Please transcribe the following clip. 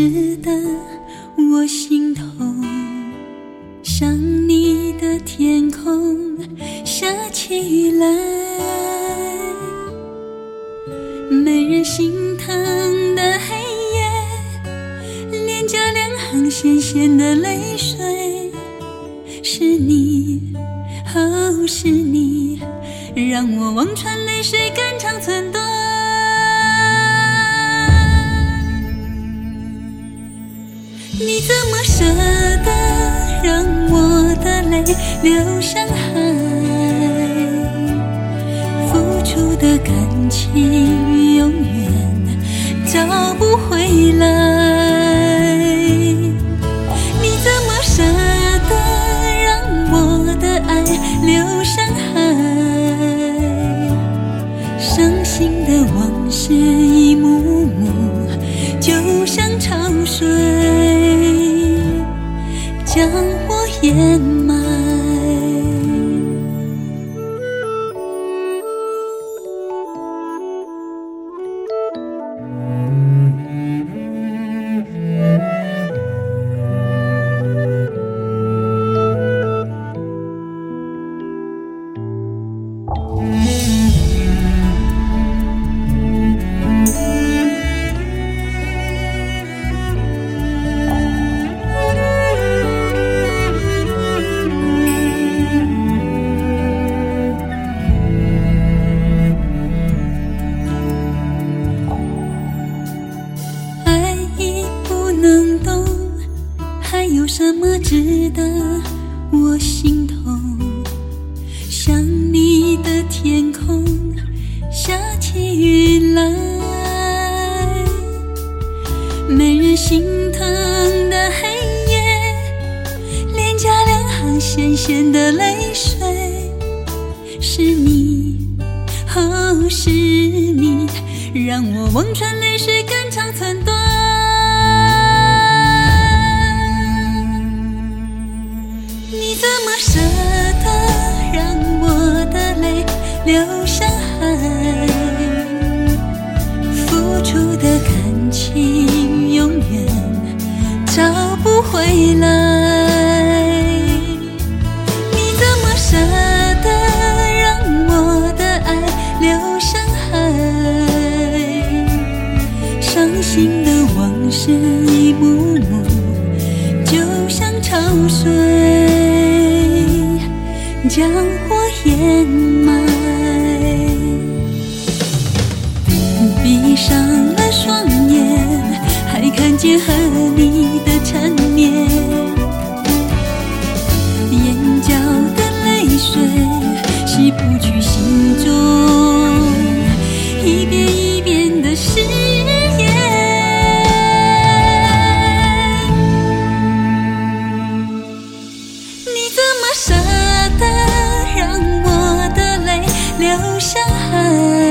值得我心痛？想你的天空下起雨来，没人心疼的黑夜，脸颊两行咸咸的泪水，是你，哦，是你，让我望穿泪水肝肠寸断。你怎么舍得让我的泪流向海？付出的感情永远找不回来。你怎么舍得让我的爱流向海？伤心的往事一幕幕，就像潮水将我掩埋。有什么值得我心痛？想你的天空下起雨来，没人心疼的黑夜，脸颊两行咸咸的泪水，是你，哦，是你，让我望穿泪水肝肠寸断。你怎么舍得让我的泪流向海？付出的感情永远找不回来。你怎么舍得让我的爱流向海？伤心的往事一幕幕，就像潮水将我掩埋。闭上了双眼，还看见和你的缠绵，眼角的泪水洗不去心中一遍一遍的誓言。你怎么舍得让我的泪流向海？